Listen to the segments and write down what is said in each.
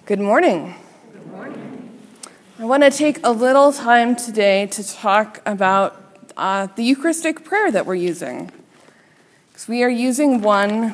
Good morning. Good morning. I want to take a little time today to talk about the Eucharistic prayer that we're using. Because we are using one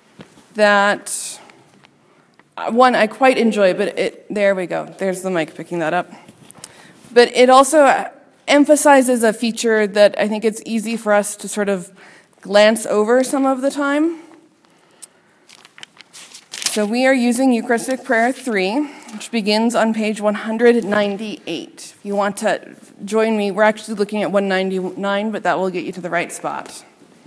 I quite enjoy, but there we go. There's the mic picking that up. But it also emphasizes a feature that I think it's easy for us to sort of glance over some of the time. So we are using Eucharistic Prayer 3, which begins on page 198. If you want to join me, we're actually looking at 199, but that will get you to the right spot.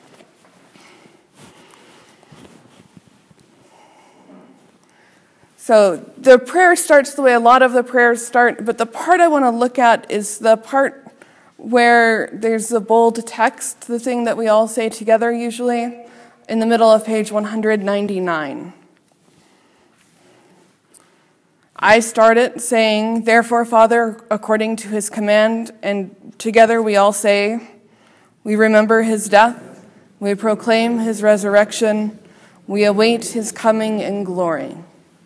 So the prayer starts the way a lot of the prayers start, but the part I want to look at is the part where there's the bold text, the thing that we all say together usually, in the middle of page 199. I start it saying, "Therefore, Father, according to his command," and together we all say, "We remember his death, we proclaim his resurrection, we await his coming in glory."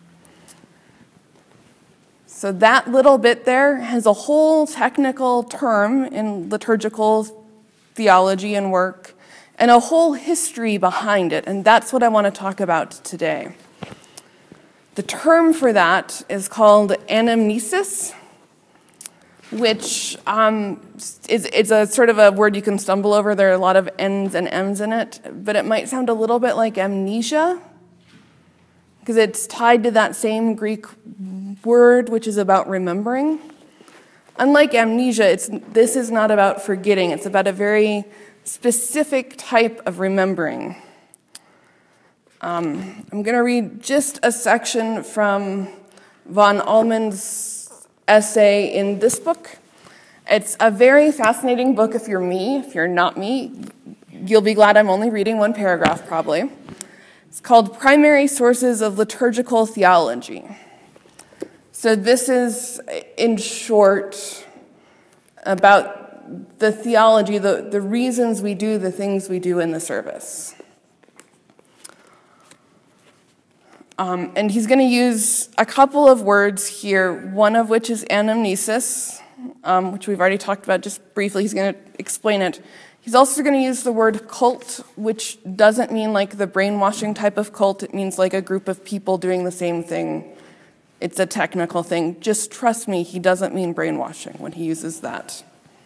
So that little bit there has a whole technical term in liturgical theology and work, and a whole history behind it, and that's what I want to talk about today. The term for that is called anamnesis, which is a sort of a word you can stumble over. There are a lot of N's and M's in it, but it might sound a little bit like amnesia, because it's tied to that same Greek word, which is about remembering. Unlike amnesia, this is not about forgetting. It's about a very specific type of remembering. I'm going to read just a section from von Allmen's essay in this book. It's a very fascinating book if you're me. If you're not me, you'll be glad I'm only reading one paragraph probably. It's called Primary Sources of Liturgical Theology. So this is, in short, about the theology, the reasons we do the things we do in the service. And he's going to use a couple of words here, one of which is anamnesis, which we've already talked about just briefly. He's going to explain it. He's also going to use the word cult, which doesn't mean like the brainwashing type of cult. It means like a group of people doing the same thing. It's a technical thing. Just trust me, he doesn't mean brainwashing when he uses that.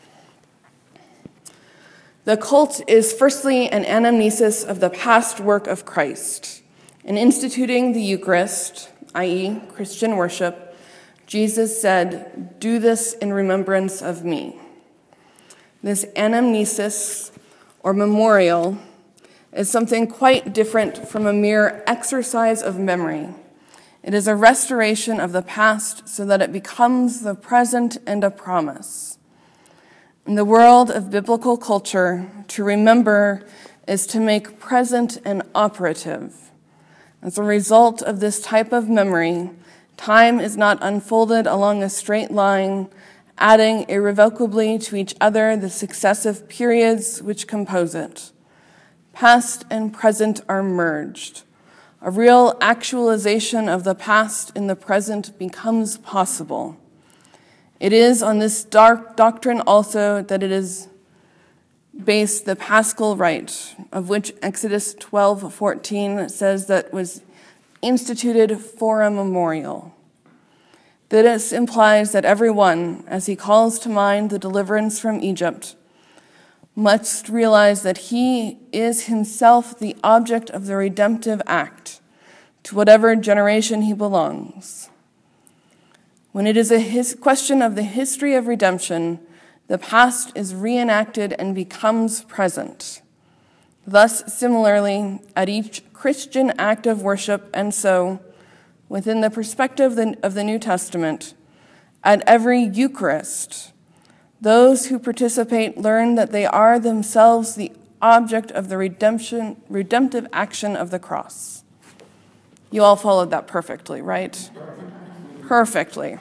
The cult is firstly an anamnesis of the past work of Christ. In instituting the Eucharist, i.e., Christian worship, Jesus said, "Do this in remembrance of me." This anamnesis, or memorial, is something quite different from a mere exercise of memory. It is a restoration of the past so that it becomes the present and a promise. In the world of biblical culture, to remember is to make present and operative. As a result of this type of memory, time is not unfolded along a straight line, adding irrevocably to each other the successive periods which compose it. Past and present are merged. A real actualization of the past in the present becomes possible. It is on this dark doctrine also that it is based the Paschal Rite, of which Exodus 12:14 says that was instituted for a memorial. This implies that everyone, as he calls to mind the deliverance from Egypt, must realize that he is himself the object of the redemptive act, to whatever generation he belongs. When it is a question of the history of redemption, the past is reenacted and becomes present. Thus, similarly, at each Christian act of worship, and so, within the perspective of the New Testament, at every Eucharist, those who participate learn that they are themselves the object of the redemptive action of the cross. You all followed that perfectly, right? Perfectly.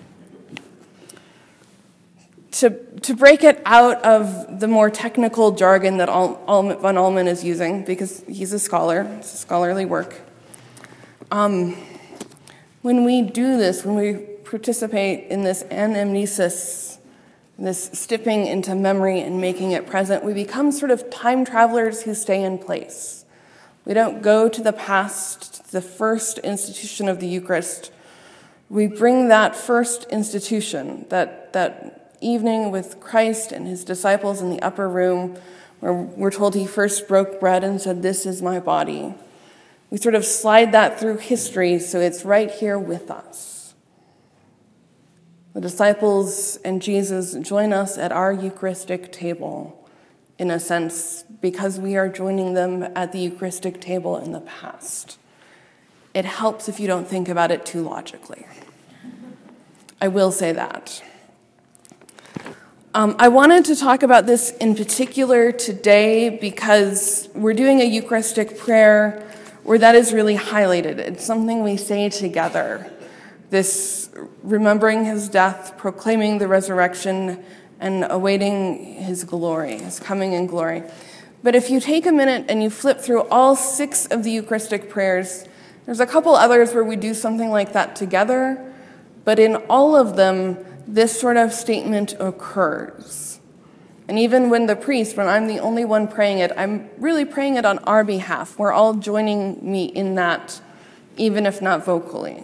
To break it out of the more technical jargon that von Allmen is using, because he's a scholar, it's a scholarly work, let when we do this, when we participate in this anamnesis, this stepping into memory and making it present, we become sort of time travelers who stay in place. We don't go to the past, the first institution of the Eucharist. We bring that first institution, that evening with Christ and his disciples in the upper room, where we're told he first broke bread and said, "This is my body." We sort of slide that through history so it's right here with us. The disciples and Jesus join us at our Eucharistic table, in a sense, because we are joining them at the Eucharistic table in the past. It helps if you don't think about it too logically. I will say that. I wanted to talk about this in particular today because we're doing a Eucharistic prayer where that is really highlighted. It's something we say together. This remembering his death, proclaiming the resurrection, and awaiting his glory, his coming in glory. But if you take a minute and you flip through all 6 of the Eucharistic prayers, there's a couple others where we do something like that together, but in all of them, this sort of statement occurs. And even when I'm the only one praying it, I'm really praying it on our behalf. We're all joining me in that, even if not vocally.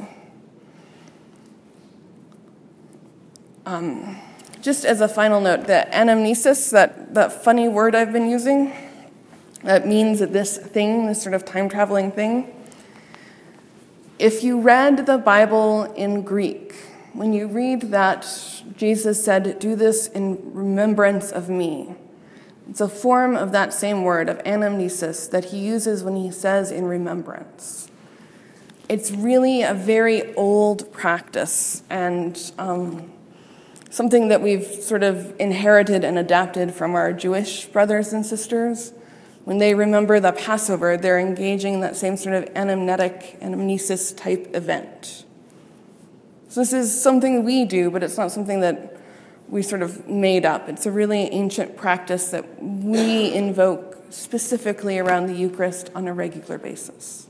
Just as a final note, the anamnesis, that funny word I've been using, that means that this thing, this sort of time-traveling thing, if you read the Bible in Greek, when you read that Jesus said, "Do this in remembrance of me," it's a form of that same word, of anamnesis, that he uses when he says in remembrance. It's really a very old practice and something that we've sort of inherited and adapted from our Jewish brothers and sisters. When they remember the Passover, they're engaging in that same sort of anamnesis type event. So this is something we do, but it's not something that we sort of made up. It's a really ancient practice that we invoke specifically around the Eucharist on a regular basis.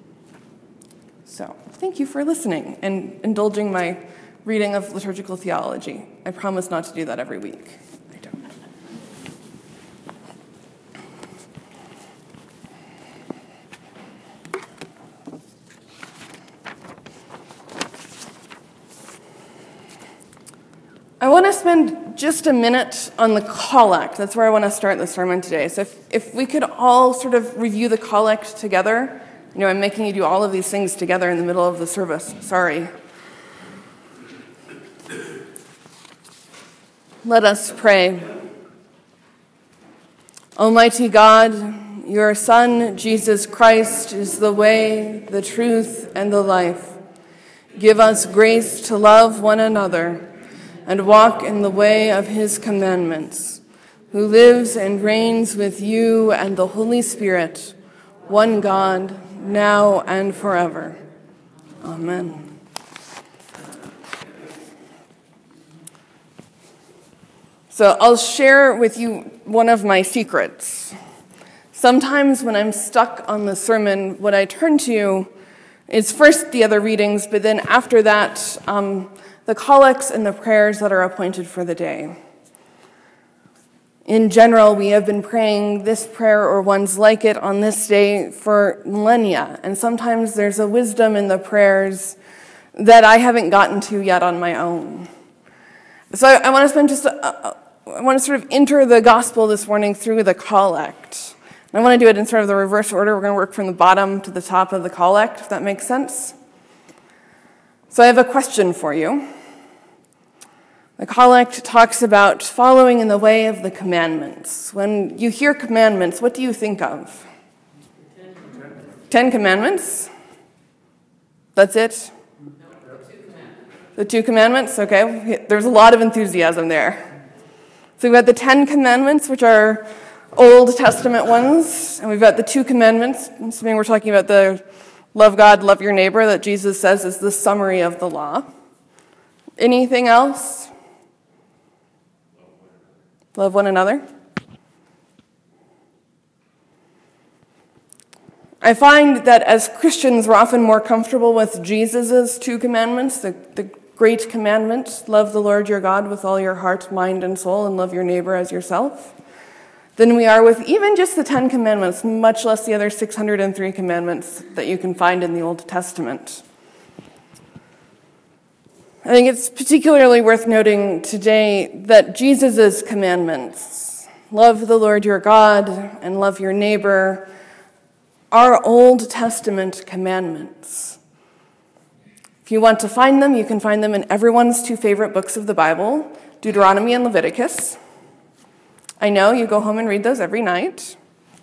So thank you for listening and indulging my reading of liturgical theology. I promise not to do that every week. I don't. I want to spend just a minute on the collect. That's where I want to start the sermon today. So if we could all sort of review the collect together. I'm making you do all of these things together in the middle of the service. Sorry. Let us pray. Almighty God, your Son, Jesus Christ, is the way, the truth, and the life. Give us grace to love one another and walk in the way of his commandments, who lives and reigns with you and the Holy Spirit, one God, now and forever. Amen. So I'll share with you one of my secrets. Sometimes when I'm stuck on the sermon, what I turn to is first the other readings, but then after that, the collects and the prayers that are appointed for the day. In general, we have been praying this prayer or ones like it on this day for millennia, and sometimes there's a wisdom in the prayers that I haven't gotten to yet on my own. So I want to spend I want to sort of enter the gospel this morning through the collect. I want to do it in sort of the reverse order. We're going to work from the bottom to the top of the collect, if that makes sense. So I have a question for you. The collect talks about following in the way of the commandments. When you hear commandments, what do you think of? 10 Commandments? That's it? The 2 Commandments? Okay, there's a lot of enthusiasm there. So we've got the 10 Commandments, which are Old Testament ones, and we've got the 2 Commandments, assuming we're talking about the love God, love your neighbor, that Jesus says is the summary of the law. Anything else? Love one another. I find that as Christians, we're often more comfortable with Jesus' two commandments, the great commandment, love the Lord your God with all your heart, mind, and soul, and love your neighbor as yourself, than we are with even just the 10 commandments, much less the other 603 commandments that you can find in the Old Testament. I think it's particularly worth noting today that Jesus' commandments, love the Lord your God and love your neighbor, are Old Testament commandments. If you want to find them, you can find them in everyone's two favorite books of the Bible, Deuteronomy and Leviticus. I know you go home and read those every night.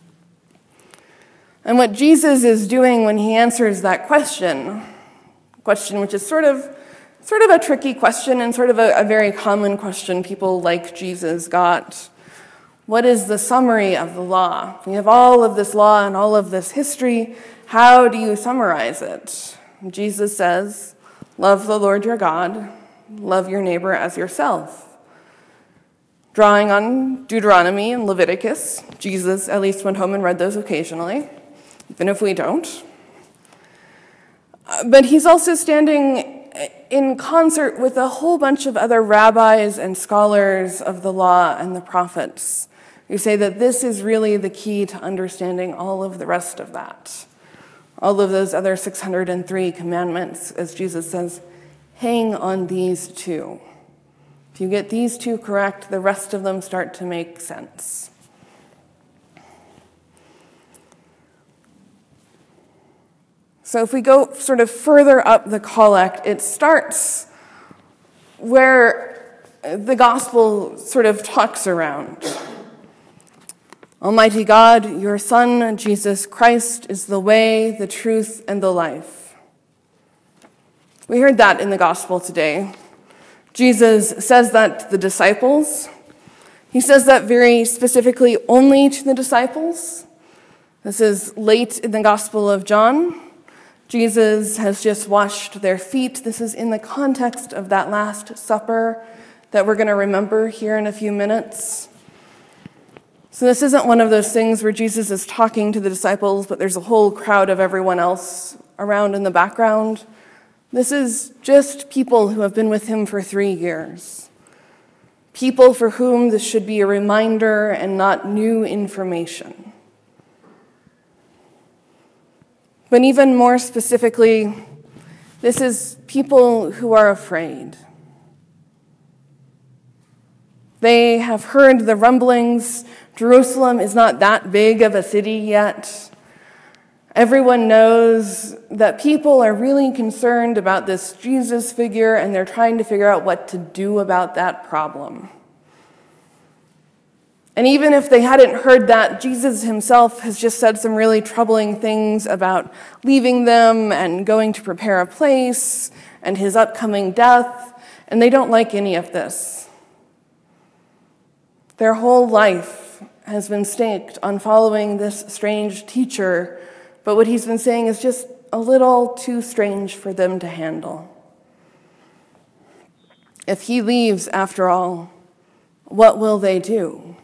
And what Jesus is doing when he answers that question which is sort of a tricky question and sort of a very common question people like Jesus got. What is the summary of the law? We have all of this law and all of this history. How do you summarize it? Jesus says, love the Lord your God, love your neighbor as yourself. Drawing on Deuteronomy and Leviticus, Jesus at least went home and read those occasionally, even if we don't. But he's also standing in concert with a whole bunch of other rabbis and scholars of the law and the prophets who say that this is really the key to understanding all of the rest of that. All of those other 603 commandments, as Jesus says, hang on these two. If you get these two correct, the rest of them start to make sense. So if we go sort of further up the collect, it starts where the gospel sort of talks around. Almighty God, your Son, Jesus Christ, is the way, the truth, and the life. We heard that in the gospel today. Jesus says that to the disciples. He says that very specifically only to the disciples. This is late in the Gospel of John. Jesus has just washed their feet. This is in the context of that Last Supper that we're going to remember here in a few minutes. So this isn't one of those things where Jesus is talking to the disciples, but there's a whole crowd of everyone else around in the background. This is just people who have been with him for 3 years. People for whom this should be a reminder and not new information. But even more specifically, this is people who are afraid. They have heard the rumblings. Jerusalem is not that big of a city yet. Everyone knows that people are really concerned about this Jesus figure, and they're trying to figure out what to do about that problem. And even if they hadn't heard that, Jesus himself has just said some really troubling things about leaving them and going to prepare a place and his upcoming death, and they don't like any of this. Their whole life has been staked on following this strange teacher, but what he's been saying is just a little too strange for them to handle. If he leaves, after all, what will they do?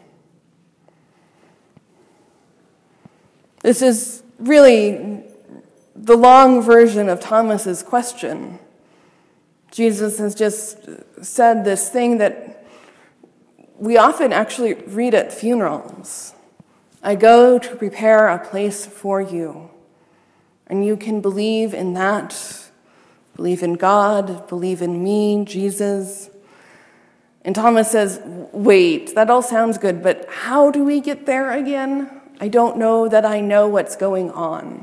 This is really the long version of Thomas's question. Jesus has just said this thing that we often actually read at funerals. I go to prepare a place for you. And you can believe in that, believe in God, believe in me, Jesus. And Thomas says, wait, that all sounds good, but how do we get there again? I don't know that I know what's going on.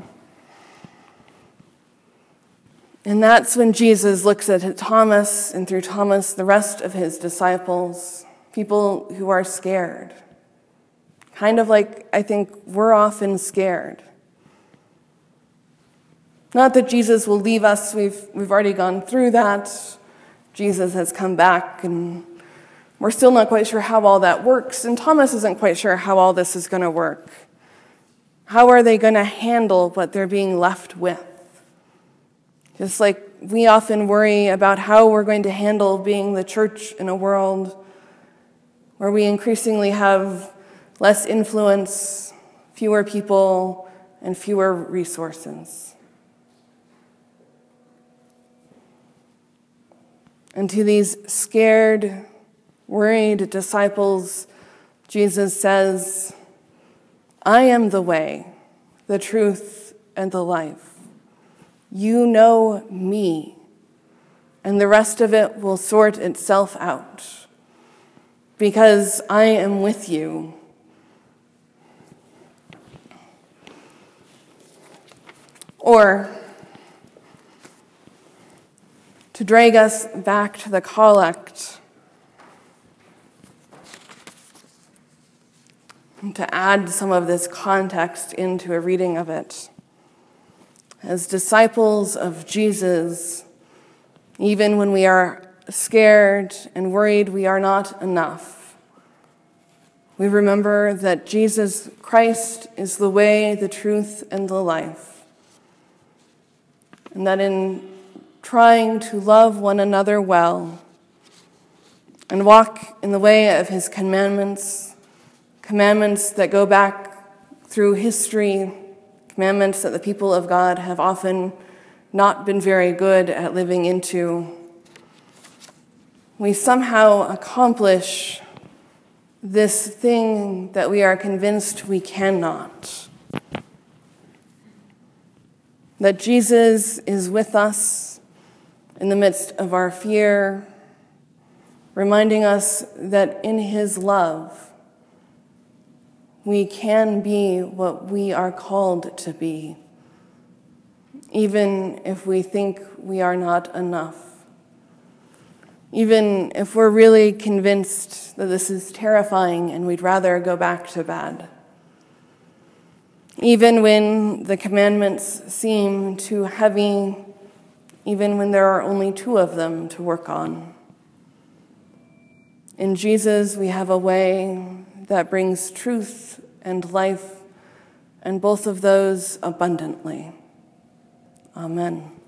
And that's when Jesus looks at Thomas, and through Thomas, the rest of his disciples, people who are scared. Kind of like I think we're often scared. Not that Jesus will leave us, we've already gone through that. Jesus has come back, and we're still not quite sure how all that works, and Thomas isn't quite sure how all this is going to work. How are they going to handle what they're being left with? Just like we often worry about how we're going to handle being the church in a world where we increasingly have less influence, fewer people, and fewer resources. And to these scared, worried disciples, Jesus says, I am the way, the truth, and the life. You know me, and the rest of it will sort itself out, because I am with you. Or, to drag us back to the collect, and to add some of this context into a reading of it. As disciples of Jesus, even when we are scared and worried we are not enough, we remember that Jesus Christ is the way, the truth, and the life. And that in trying to love one another well and walk in the way of his commandments, commandments that go back through history, commandments that the people of God have often not been very good at living into, we somehow accomplish this thing that we are convinced we cannot. That Jesus is with us in the midst of our fear, reminding us that in his love, we can be what we are called to be, even if we think we are not enough. Even if we're really convinced that this is terrifying and we'd rather go back to bed. Even when the commandments seem too heavy, even when there are only 2 of them to work on. In Jesus, we have a way that brings truth and life, and both of those abundantly. Amen.